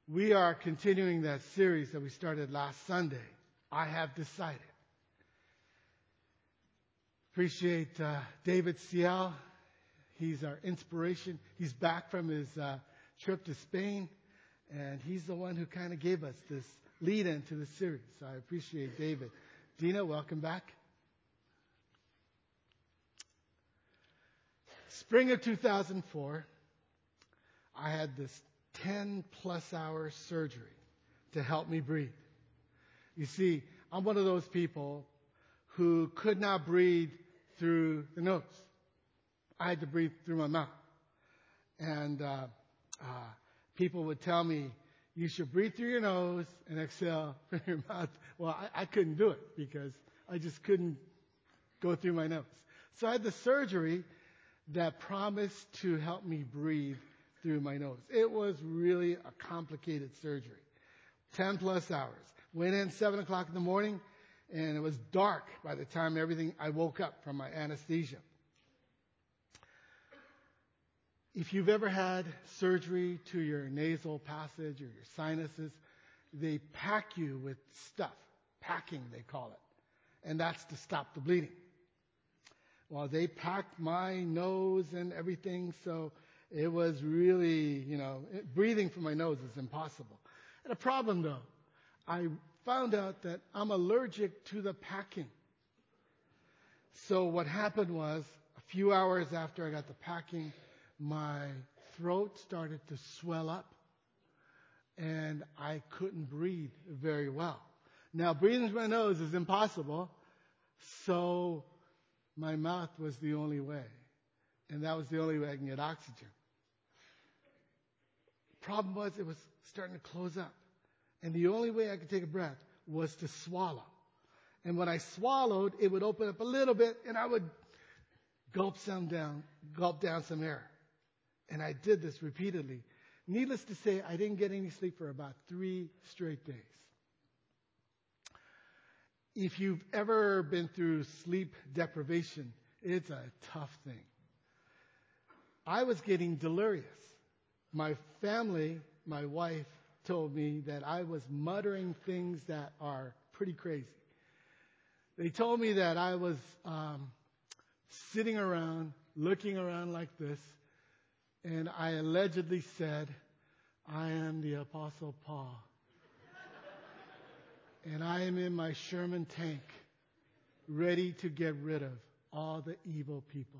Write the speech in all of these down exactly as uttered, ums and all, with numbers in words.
We are continuing that series that we started last Sunday. I have decided. Appreciate uh, David Ciel. He's our inspiration. He's back from his uh, trip to Spain, and he's the one who kind of gave us this lead into the series. So I appreciate David. Dina, welcome back. Spring of two thousand four, I had this ten plus hour surgery to help me breathe. You see, I'm one of those people who could not breathe through the nose. I had to breathe through my mouth. And uh, uh, people would tell me, you should breathe through your nose and exhale through your mouth. Well, I, I couldn't do it because I just couldn't go through my nose. So I had the surgery that promised to help me breathe through my nose. It was really a complicated surgery. Ten plus hours. Went in seven o'clock in the morning, and it was dark by the time everything I woke up from my anesthesia. If you've ever had surgery to your nasal passage or your sinuses, they pack you with stuff. Packing, they call it. And that's to stop the bleeding. Well, they packed my nose and everything, so it was really, you know, it, breathing from my nose is impossible. And a problem, though, I found out that I'm allergic to the packing. So what happened was, a few hours after I got the packing, my throat started to swell up, and I couldn't breathe very well. Now, breathing through my nose is impossible, so my mouth was the only way. And that was the only way I can get oxygen. Problem was, it was starting to close up. And the only way I could take a breath was to swallow. And when I swallowed, it would open up a little bit, and I would gulp some down, gulp down some air. And I did this repeatedly. Needless to say, I didn't get any sleep for about three straight days. If you've ever been through sleep deprivation, it's a tough thing. I was getting delirious. My family, my wife, told me that I was muttering things that are pretty crazy. They told me that I was um, sitting around, looking around like this, and I allegedly said, I am the Apostle Paul. And I am in my Sherman tank, ready to get rid of all the evil people.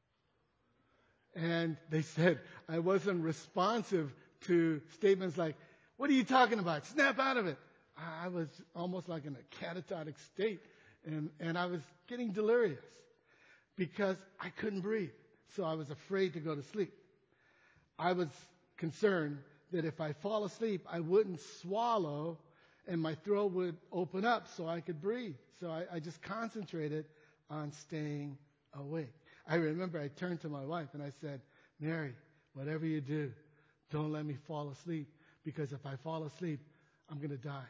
And they said I wasn't responsive to statements like, what are you talking about? Snap out of it. I was almost like in a catatonic state, and, and I was getting delirious because I couldn't breathe. So I was afraid to go to sleep. I was concerned that if I fall asleep, I wouldn't swallow and my throat would open up so I could breathe. So I, I just concentrated on staying awake. I remember I turned to my wife and I said, Mary, whatever you do, don't let me fall asleep, because if I fall asleep, I'm going to die.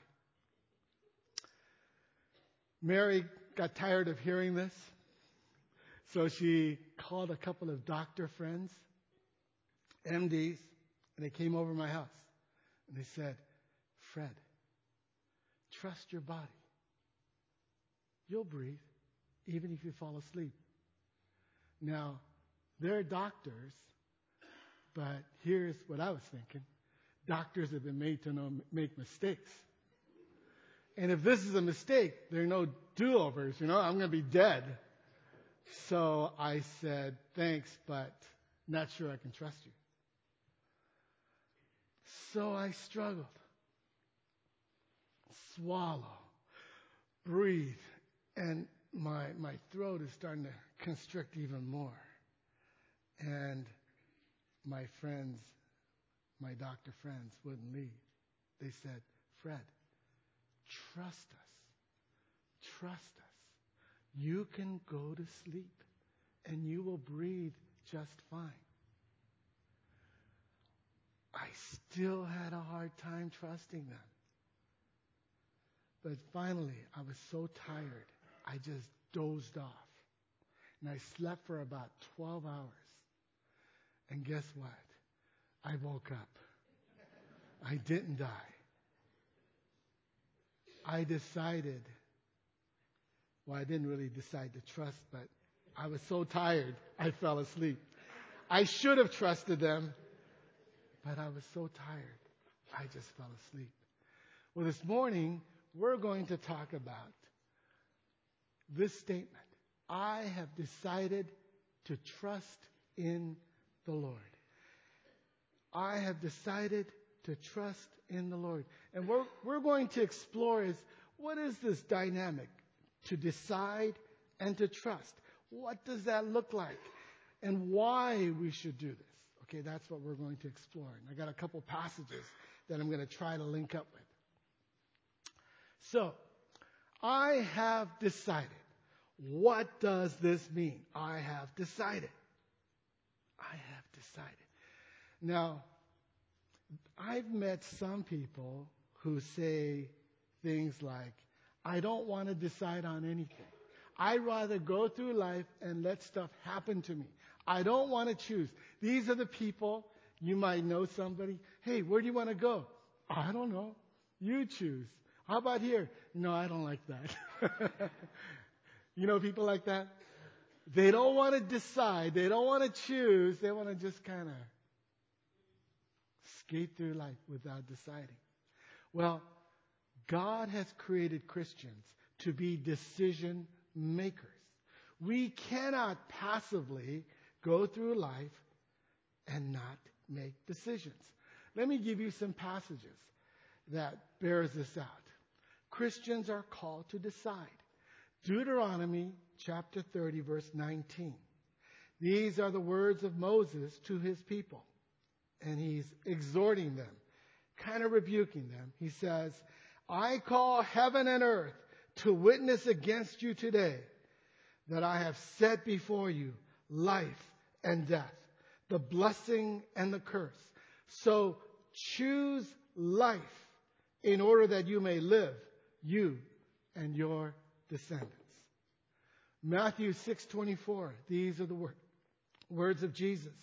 Mary got tired of hearing this, so she called a couple of doctor friends, M Ds, and they came over to my house. And they said, Fred, trust your body. You'll breathe, even if you fall asleep. Now, they're doctors, but here's what I was thinking. Doctors have been made to know, make mistakes. And if this is a mistake, there are no do-overs, you know, I'm going to be dead. So I said, thanks, but not sure I can trust you. So I struggled. Swallow, breathe, and my my throat is starting to constrict even more. And my friends, my doctor friends, wouldn't leave. They said, Fred, trust us. Trust us. You can go to sleep, and you will breathe just fine. I still had a hard time trusting them. But finally, I was so tired, I just dozed off. And I slept for about twelve hours. And guess what? I woke up. I didn't die. I decided, well, I didn't really decide to trust, but I was so tired, I fell asleep. I should have trusted them, but I was so tired, I just fell asleep. Well, this morning, we're going to talk about this statement. I have decided to trust in the Lord. I have decided to trust in the Lord. And what we're going to explore is, what is this dynamic to decide and to trust? What does that look like? And why we should do this? Okay, that's what we're going to explore. And I got a couple passages that I'm going to try to link up with. So, I have decided. What does this mean? I have decided. I have decided. Now, I've met some people who say things like, I don't want to decide on anything. I'd rather go through life and let stuff happen to me. I don't want to choose. These are the people, you might know somebody. Hey, where do you want to go? I don't know. You choose. How about here? No, I don't like that. You know people like that? They don't want to decide. They don't want to choose. They want to just kind of skate through life without deciding. Well, God has created Christians to be decision makers. We cannot passively go through life and not make decisions. Let me give you some passages that bears this out. Christians are called to decide. Deuteronomy chapter thirty, verse nineteen. These are the words of Moses to his people. And he's exhorting them, kind of rebuking them. He says, I call heaven and earth to witness against you today that I have set before you life and death, the blessing and the curse. So choose life in order that you may live, you and your descendants. Matthew six twenty-four. These are the wor- words of Jesus.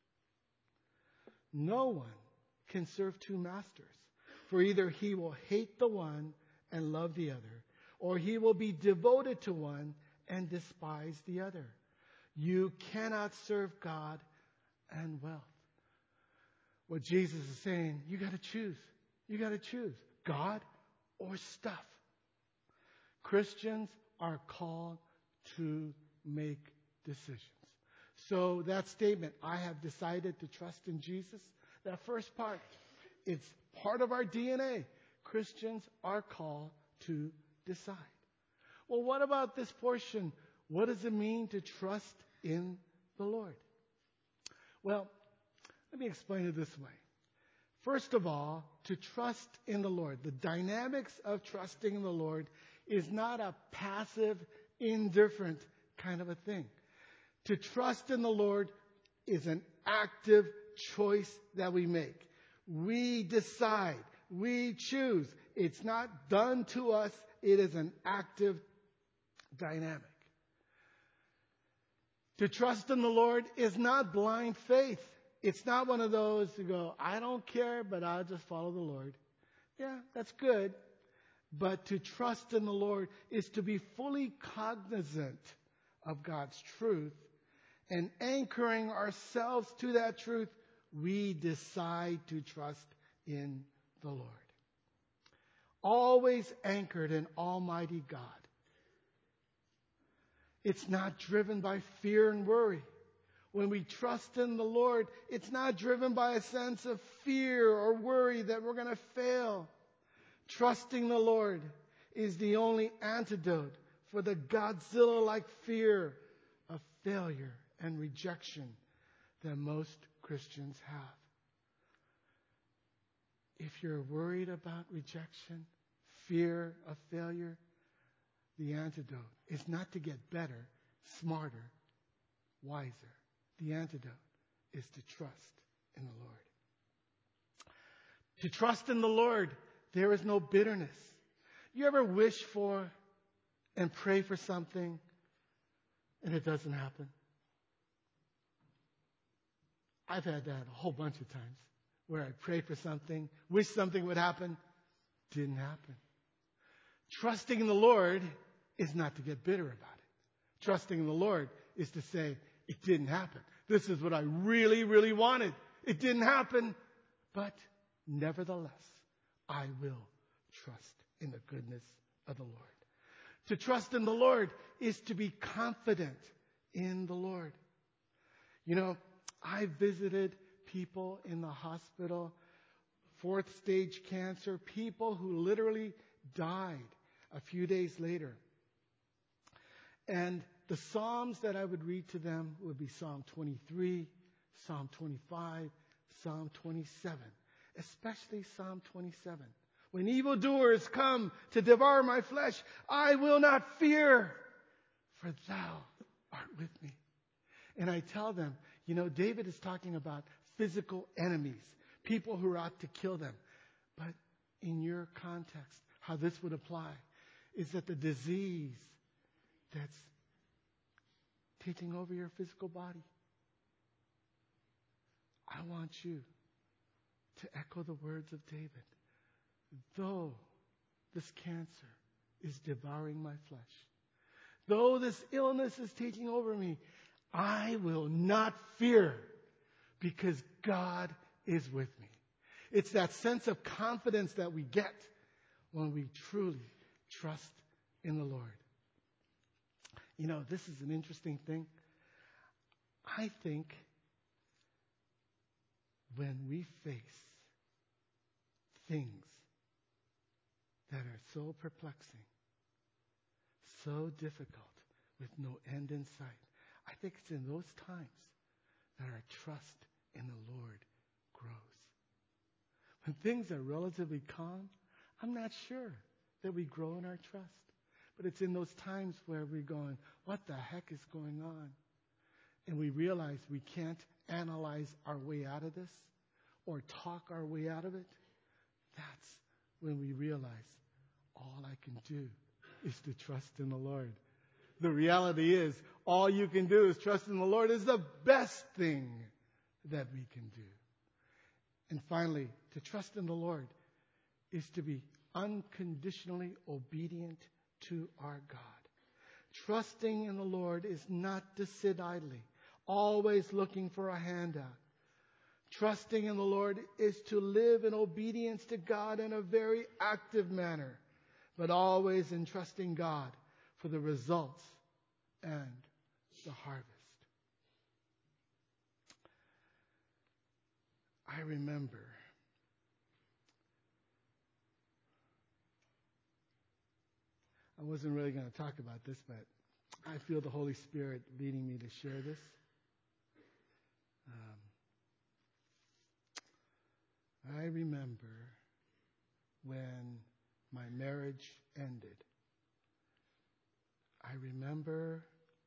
No one can serve two masters, for either he will hate the one and love the other, or he will be devoted to one and despise the other. You cannot serve God and wealth. What Jesus is saying, you got to choose. You got to choose God or stuff. Christians are called to make decisions. So that statement, I have decided to trust in Jesus, that first part, it's part of our D N A. Christians are called to decide. Well, what about this portion? What does it mean to trust in the Lord? Well, let me explain it this way. First of all, to trust in the Lord, the dynamics of trusting in the Lord is not a passive, indifferent kind of a thing. To trust in the Lord is an active choice that we make. We decide. We choose. It's not done to us. It is an active dynamic. To trust in the Lord is not blind faith. It's not one of those who go, I don't care, but I'll just follow the Lord. Yeah, that's good. But to trust in the Lord is to be fully cognizant of God's truth and anchoring ourselves to that truth, we decide to trust in the Lord. Always anchored in Almighty God. It's not driven by fear and worry. When we trust in the Lord, it's not driven by a sense of fear or worry that we're going to fail. Trusting the Lord is the only antidote for the Godzilla-like fear of failure and rejection that most Christians have. If you're worried about rejection, fear of failure, the antidote is not to get better, smarter, wiser. The antidote is to trust in the Lord. To trust in the Lord, there is no bitterness. You ever wish for and pray for something and it doesn't happen? I've had that a whole bunch of times where I pray for something, wish something would happen, didn't happen. Trusting in the Lord is not to get bitter about it. Trusting in the Lord is to say, it didn't happen. This is what I really, really wanted. It didn't happen, but nevertheless, I will trust in the goodness of the Lord. To trust in the Lord is to be confident in the Lord. You know, I visited people in the hospital, fourth stage cancer, people who literally died a few days later. And the Psalms that I would read to them would be Psalm twenty-three, Psalm twenty-five, Psalm twenty-seven, especially Psalm twenty-seven. When evildoers come to devour my flesh, I will not fear, for thou art with me. And I tell them, you know, David is talking about physical enemies, people who are out to kill them. But in your context, how this would apply is that the disease that's taking over your physical body, I want you to echo the words of David. Though this cancer is devouring my flesh, though this illness is taking over me, I will not fear because God is with me. It's that sense of confidence that we get when we truly trust in the Lord. You know, this is an interesting thing. I think when we face things that are so perplexing, so difficult, with no end in sight, I think it's in those times that our trust in the Lord grows. When things are relatively calm, I'm not sure that we grow in our trust. But it's in those times where we're going, what the heck is going on? And we realize we can't analyze our way out of this or talk our way out of it. That's when we realize all I can do is to trust in the Lord. The reality is, all you can do is trust in the Lord is the best thing that we can do. And finally, to trust in the Lord is to be unconditionally obedient to our God. Trusting in the Lord is not to sit idly, always looking for a handout. Trusting in the Lord is to live in obedience to God in a very active manner, but always in trusting God for the results and the harvest. I remember I wasn't really going to talk about this, but I feel the Holy Spirit leading me to share this. Um, I remember when my marriage ended. I remember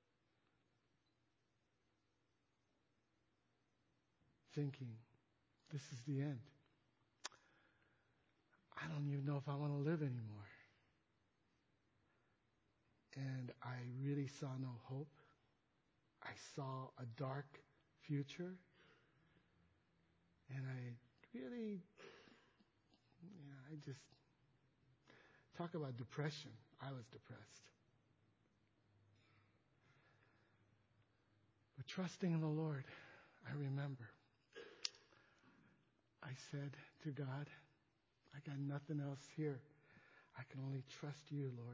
thinking, this is the end. I don't even know if I want to live anymore. And I really saw no hope. I saw a dark future. And I really, you know, I just, talk about depression. I was depressed. But trusting in the Lord, I remember, I said to God, I got nothing else here. I can only trust you, Lord.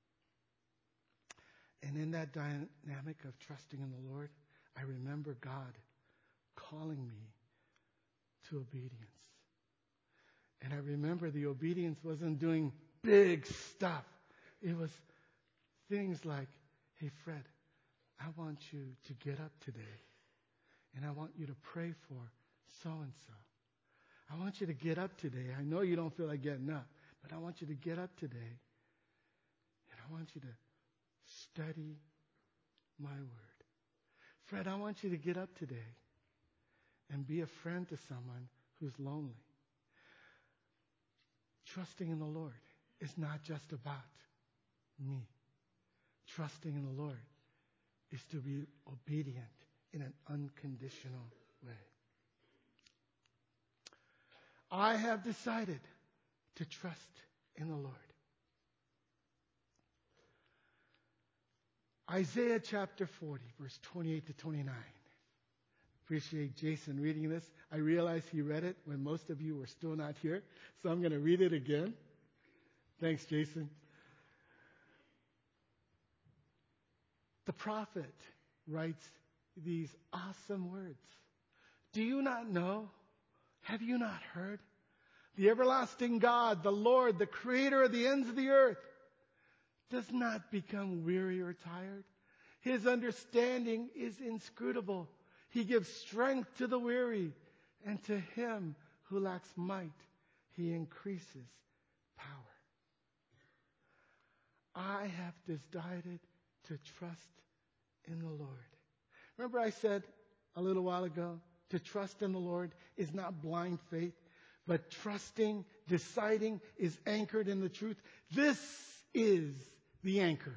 And in that dynamic of trusting in the Lord, I remember God calling me to obedience. And I remember the obedience wasn't doing big stuff. It was things like, hey, Fred, I want you to get up today. And I want you to pray for so-and-so. I want you to get up today. I know you don't feel like getting up, but I want you to get up today. And I want you to study my word. Fred, I want you to get up today and be a friend to someone who's lonely. Trusting in the Lord is not just about me. Trusting in the Lord is to be obedient in an unconditional way. I have decided to trust in the Lord. Isaiah chapter forty, verse twenty-eight to twenty-nine. Appreciate Jason reading this. I realize he read it when most of you were still not here, so I'm going to read it again. Thanks, Jason. The prophet writes these awesome words. Do you not know? Have you not heard? The everlasting God, the Lord, the creator of the ends of the earth, does not become weary or tired. His understanding is inscrutable. He gives strength to the weary, and to him who lacks might, he increases power. I have decided to trust in the Lord. Remember I said a little while ago, to trust in the Lord is not blind faith, but trusting, deciding is anchored in the truth. This is the anchor.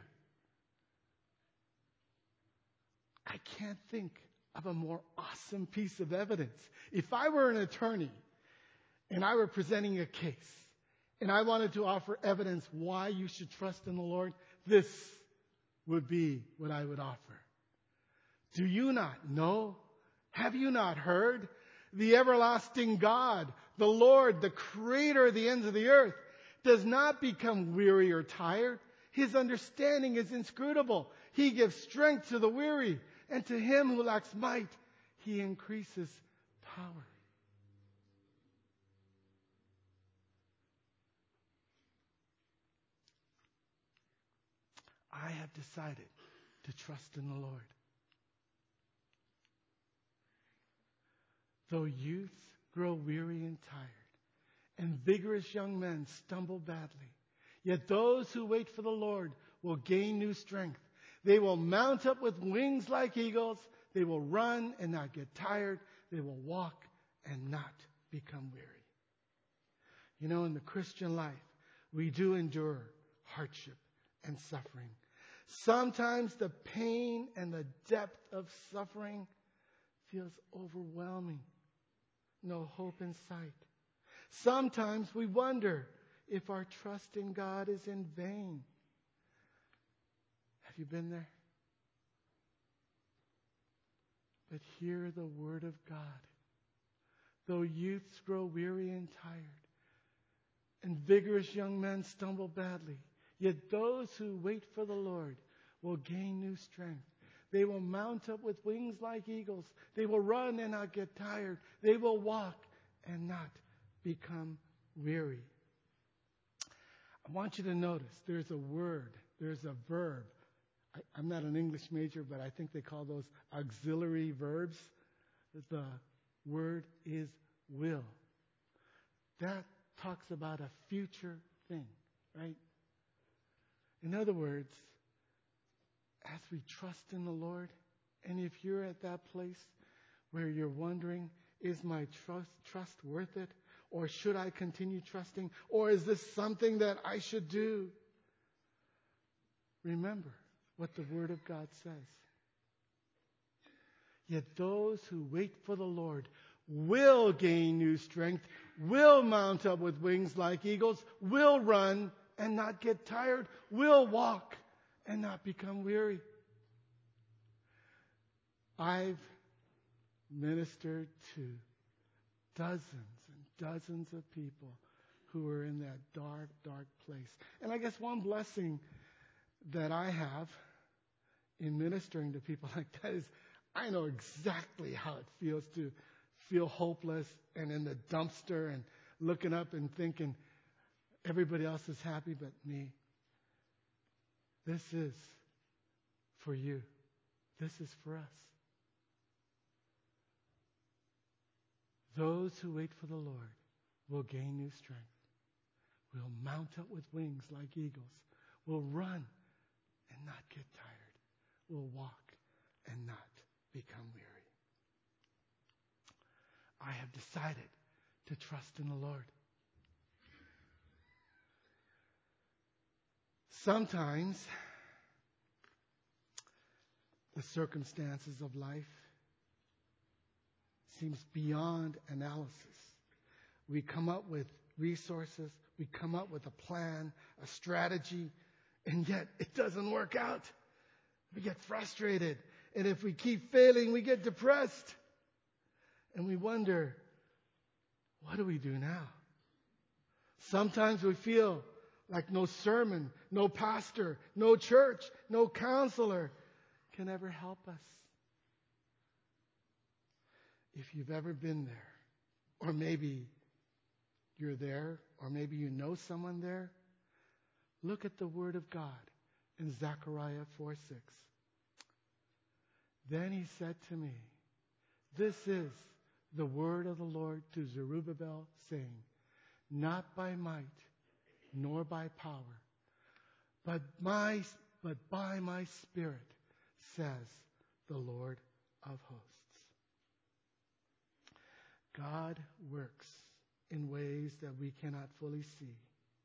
I can't think of a more awesome piece of evidence. If I were an attorney and I were presenting a case and I wanted to offer evidence why you should trust in the Lord, this would be what I would offer. Do you not know? Have you not heard? The everlasting God, the Lord, the creator of the ends of the earth, does not become weary or tired. His understanding is inscrutable. He gives strength to the weary, and to him who lacks might, he increases power. I have decided to trust in the Lord. Though youths grow weary and tired, and vigorous young men stumble badly, yet those who wait for the Lord will gain new strength. They will mount up with wings like eagles. They will run and not get tired. They will walk and not become weary. You know, in the Christian life, we do endure hardship and suffering. Sometimes the pain and the depth of suffering feels overwhelming. No hope in sight. Sometimes we wonder if our trust in God is in vain. Have you been there? But hear the word of God. Though youths grow weary and tired, and vigorous young men stumble badly, yet those who wait for the Lord will gain new strength. They will mount up with wings like eagles. They will run and not get tired. They will walk and not become weary. I want you to notice there's a word, there's a verb. I, I'm not an English major, but I think they call those auxiliary verbs. The word is will. That talks about a future thing, right? In other words, as we trust in the Lord, and if you're at that place where you're wondering, is my trust trust worth it? Or should I continue trusting? Or is this something that I should do? Remember what the Word of God says. Yet those who wait for the Lord will gain new strength, will mount up with wings like eagles, will run and not get tired, will walk and not become weary. I've ministered to dozens and dozens of people who are in that dark, dark place. And I guess one blessing that I have in ministering to people like that is I know exactly how it feels to feel hopeless and in the dumpster and looking up and thinking everybody else is happy but me. This is for you. This is for us. Those who wait for the Lord will gain new strength, will mount up with wings like eagles, will run and not get tired, will walk and not become weary. I have decided to trust in the Lord. Sometimes the circumstances of life seems beyond analysis. We come up with resources. We come up with a plan, a strategy, and yet it doesn't work out. We get frustrated. And if we keep failing, we get depressed. And we wonder, what do we do now? Sometimes we feel like no sermon, no pastor, no church, no counselor can ever help us. If you've ever been there, or maybe you're there, or maybe you know someone there, look at the Word of God in Zechariah four six. Then he said to me, this is the word of the Lord to Zerubbabel, saying, not by might, nor by power, but my, but by my Spirit, says the Lord of hosts. God works in ways that we cannot fully see.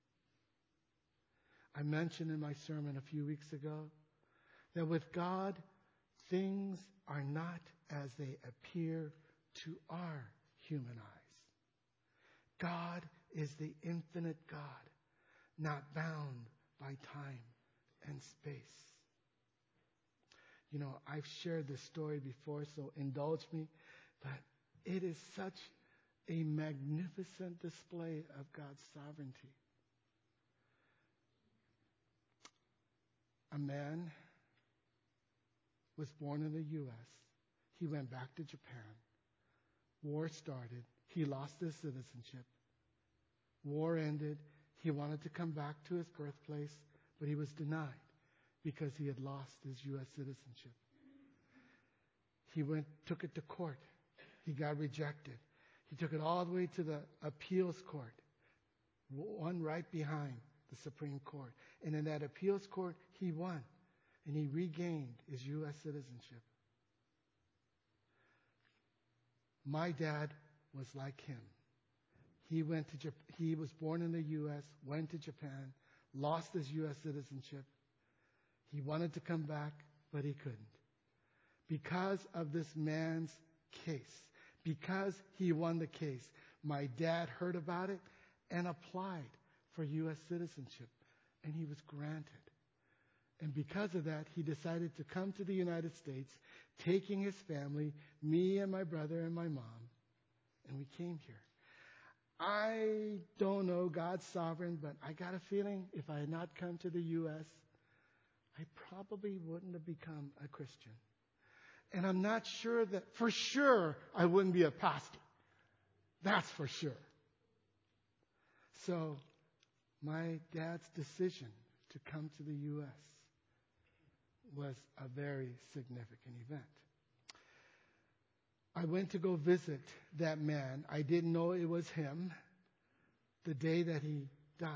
I mentioned in my sermon a few weeks ago that with God, things are not as they appear to our human eyes. God is the infinite God, not bound by time and space. You know, I've shared this story before, so indulge me, but it is such a magnificent display of God's sovereignty. A man was born in the U S He went back to Japan. War started. He lost his citizenship. War ended. He wanted to come back to his birthplace, but he was denied because he had lost his U S citizenship. He went, took it to court. He got rejected. He took it all the way to the appeals court, one right behind the Supreme Court. And in that appeals court, he won, and he regained his U S citizenship. My dad was like him. He went to Jap- he was born in the U S, went to Japan, lost his U S citizenship. He wanted to come back, but he couldn't. Because of this man's case, because he won the case, my dad heard about it and applied for U S citizenship, and he was granted. And because of that, he decided to come to the United States, taking his family, me and my brother and my mom, and we came here. I don't know, God's sovereign, but I got a feeling if I had not come to the U S, I probably wouldn't have become a Christian. And I'm not sure that, for sure, I wouldn't be a pastor. That's for sure. So, my dad's decision to come to the U S was a very significant event. I went to go visit that man. I didn't know it was him the day that he died.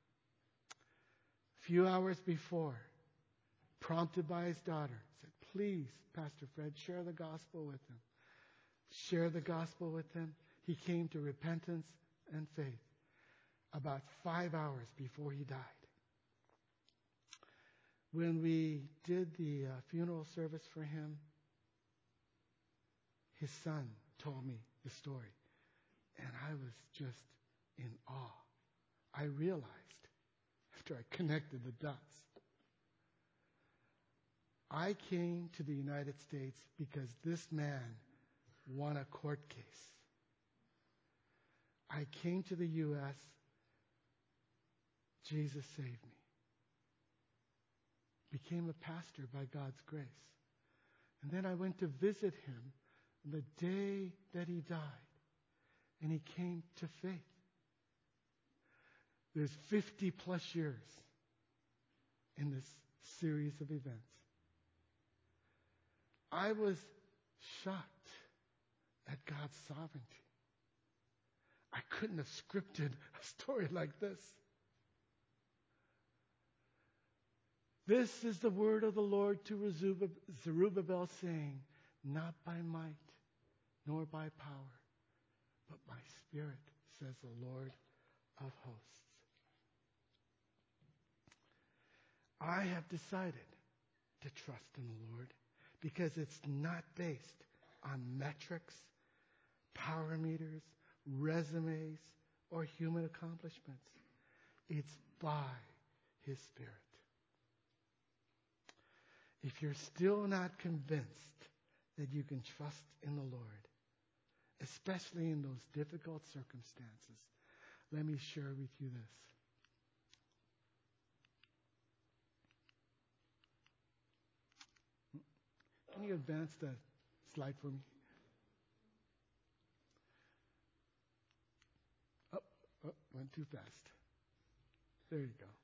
A few hours before, prompted by his daughter, said, please, Pastor Fred, share the gospel with him. Share the gospel with him. He came to repentance and faith about five hours before he died. When we did the uh, funeral service for him, his son told me the story, and I was just in awe. I realized, after I connected the dots, I came to the United States because this man won a court case. I came to the U S Jesus saved me. Became a pastor by God's grace. And then I went to visit him the day that he died, and he came to faith. There's fifty plus years in this series of events. I was shocked at God's sovereignty. I couldn't have scripted a story like this. This is the word of the Lord to Zerubbabel, saying, not by might, nor by power, but by Spirit, says the Lord of hosts. I have decided to trust in the Lord because it's not based on metrics, power meters, resumes, or human accomplishments. It's by His Spirit. If you're still not convinced that you can trust in the Lord, especially in those difficult circumstances, let me share with you this. Can you advance the slide for me? Oh, oh, went too fast. There you go.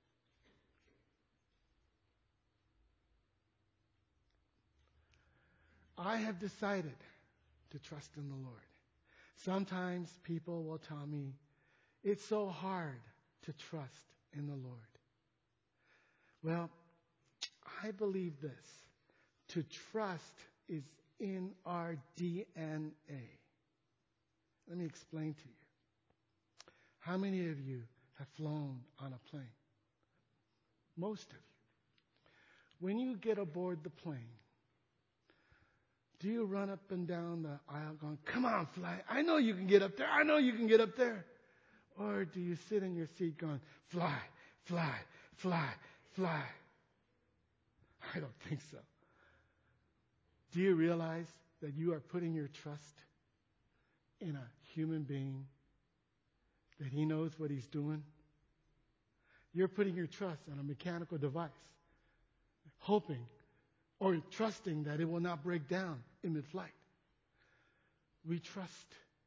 I have decided to trust in the Lord. Sometimes people will tell me, it's so hard to trust in the Lord. Well, I believe this. To trust is in our D N A. Let me explain to you. How many of you have flown on a plane? Most of you. When you get aboard the plane, do you run up and down the aisle going, come on, fly. I know you can get up there. I know you can get up there. Or do you sit in your seat going, fly, fly, fly, fly? I don't think so. Do you realize that you are putting your trust in a human being, that He knows what He's doing? You're putting your trust on a mechanical device, hoping or trusting that it will not break down in mid-flight. We trust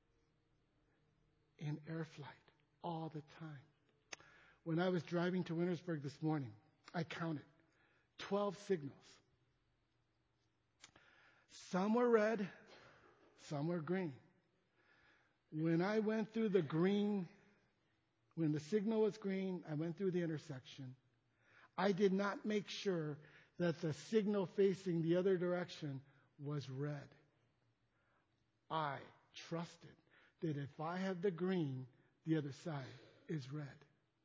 in air flight all the time. When I was driving to Wintersburg this morning, I counted twelve signals. Some were red, some were green. When I went through the green, when the signal was green, I went through the intersection. I did not make sure that the signal facing the other direction was red. I trusted that if I had the green, the other side is red.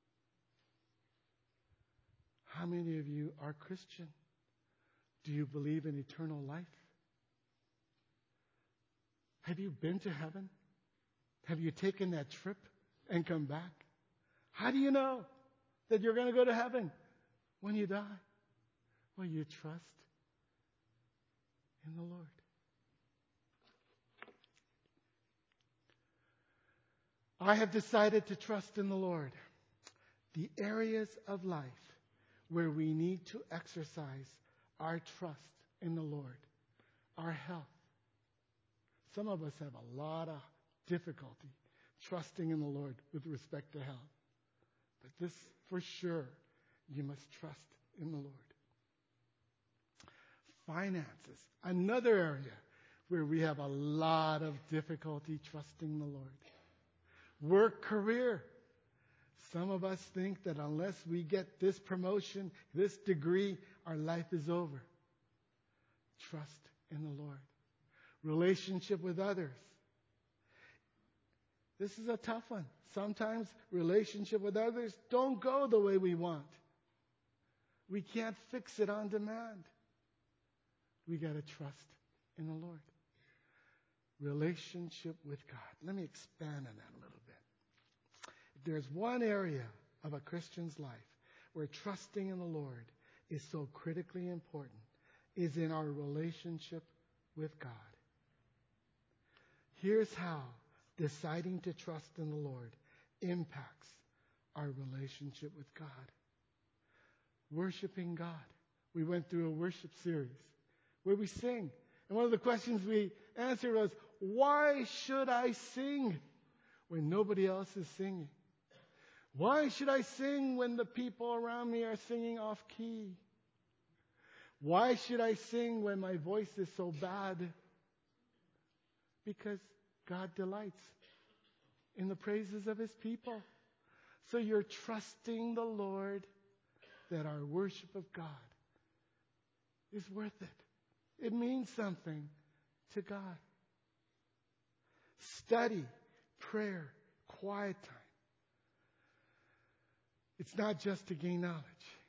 How many of you are Christian? Do you believe in eternal life? Have you been to heaven? Have you taken that trip and come back? How do you know that you're going to go to heaven when you die? Well, you trust in the Lord. I have decided to trust in the Lord. The areas of life where we need to exercise our trust in the Lord, our health. Some of us have a lot of difficulty trusting in the Lord with respect to health. But this, for sure, you must trust in the Lord. Finances, another area where we have a lot of difficulty trusting the Lord. Work, career. Some of us think that unless we get this promotion, this degree, our life is over. Trust in the Lord. Relationship with others. This is a tough one. Sometimes relationship with others don't go the way we want. We can't fix it on demand. We got to trust in the Lord. Relationship with God. Let me expand on that a little bit. If there's one area of a Christian's life where trusting in the Lord is so critically important, is in our relationship with God. Here's how deciding to trust in the Lord impacts our relationship with God. Worshiping God. We went through a worship series where we sing. And one of the questions we answered was, why should I sing when nobody else is singing? Why should I sing when the people around me are singing off key? Why should I sing when my voice is so bad? Because God delights in the praises of His people. So you're trusting the Lord that our worship of God is worth it. It means something to God. Study, prayer, quiet time. It's not just to gain knowledge.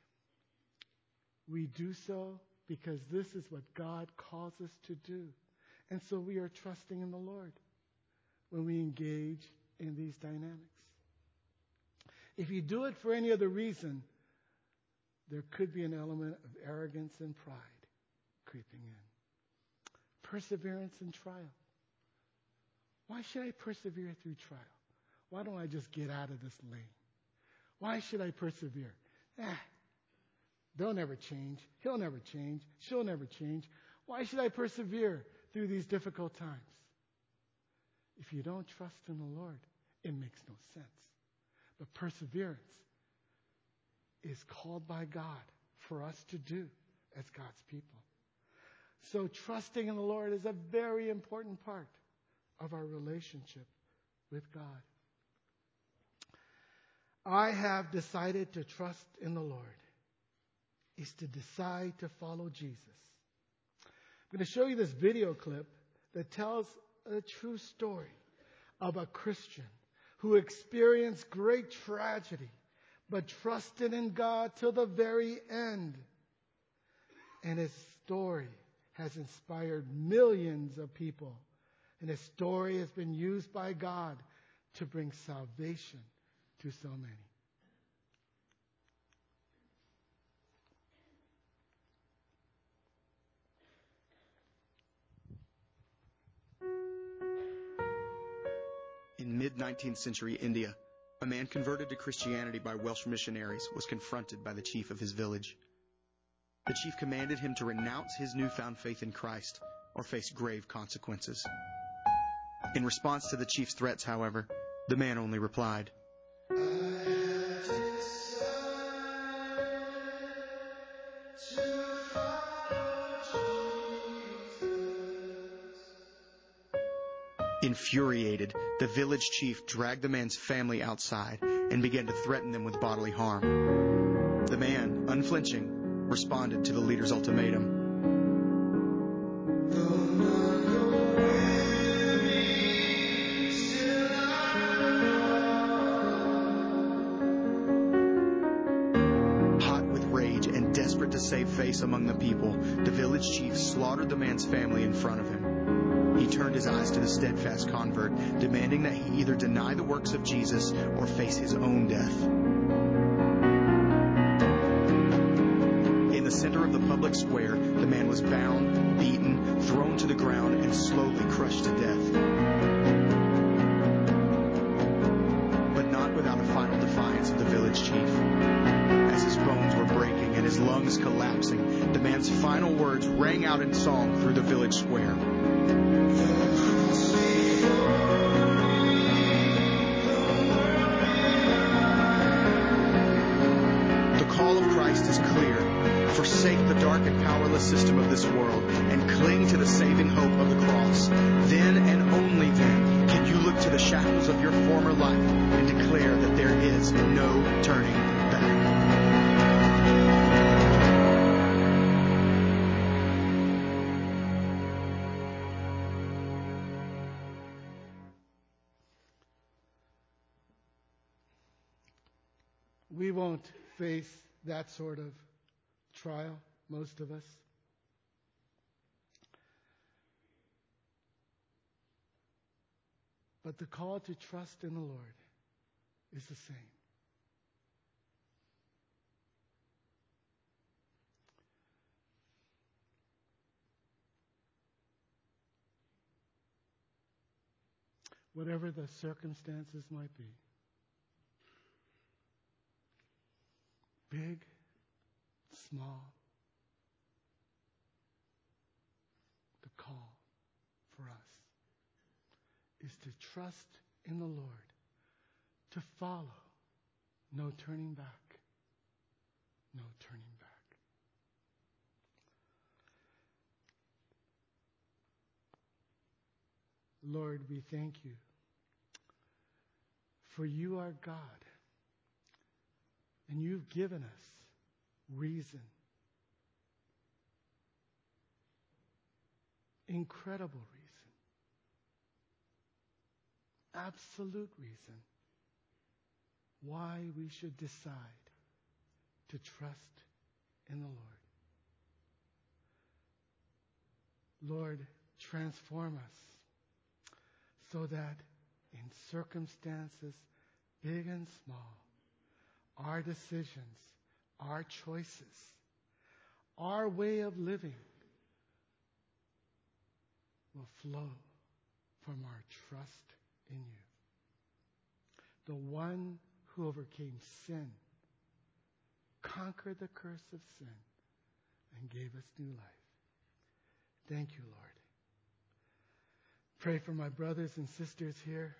We do so because this is what God calls us to do. And so we are trusting in the Lord when we engage in these dynamics. If you do it for any other reason, there could be an element of arrogance and pride creeping in. Perseverance in trial. Why should I persevere through trial? Why don't I just get out of this lane? Why should I persevere? Ah, they'll never change. He'll never change. She'll never change. Why should I persevere through these difficult times? If you don't trust in the Lord, it makes no sense. But perseverance is called by God for us to do as God's people. So trusting in the Lord is a very important part of our relationship with God. I have decided to trust in the Lord is to decide to follow Jesus. I'm going to show you this video clip that tells a true story of a Christian who experienced great tragedy but trusted in God till the very end. And his story has inspired millions of people. And his story has been used by God to bring salvation to so many. In mid-nineteenth century India, a man converted to Christianity by Welsh missionaries was confronted by the chief of his village. The chief commanded him to renounce his newfound faith in Christ or face grave consequences. In response to the chief's threats, however, the man only replied, Infuriated, the village chief dragged the man's family outside and began to threaten them with bodily harm. The man, unflinching, responded to the leader's ultimatum. Hot with rage and desperate to save face among the people, the village chief slaughtered the man's family in front of him. He turned his eyes to the steadfast convert, demanding that he either deny the works of Jesus or face his own death. In the center of the public square, the man was bound, beaten, thrown to the ground, and slowly crushed to death. But not without a final defiance of the village chief. As his bones were breaking and his lungs collapsing, the man's final words rang out in song through the village square. Is clear. Forsake the dark and powerless system of this world and cling to the saving hope of the cross. Then and only then can you look to the shackles of your former life and declare that there is no turning back. We won't face that sort of trial, most of us. But the call to trust in the Lord is the same. Whatever the circumstances might be. Big, small, the call for us is to trust in the Lord, to follow, no turning back, no turning back. Lord, we thank you, for you are God. And you've given us reason, incredible reason, absolute reason why we should decide to trust in the Lord. Lord, transform us so that in circumstances, big and small, our decisions, our choices, our way of living will flow from our trust in you. The one who overcame sin, conquered the curse of sin, and gave us new life. Thank you, Lord. Pray for my brothers and sisters here,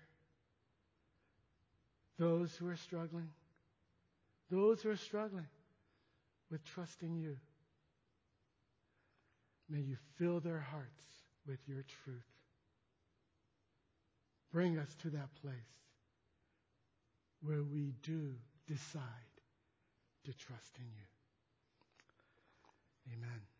those who are struggling, those who are struggling with trusting you. May you fill their hearts with your truth. Bring us to that place where we do decide to trust in you. Amen.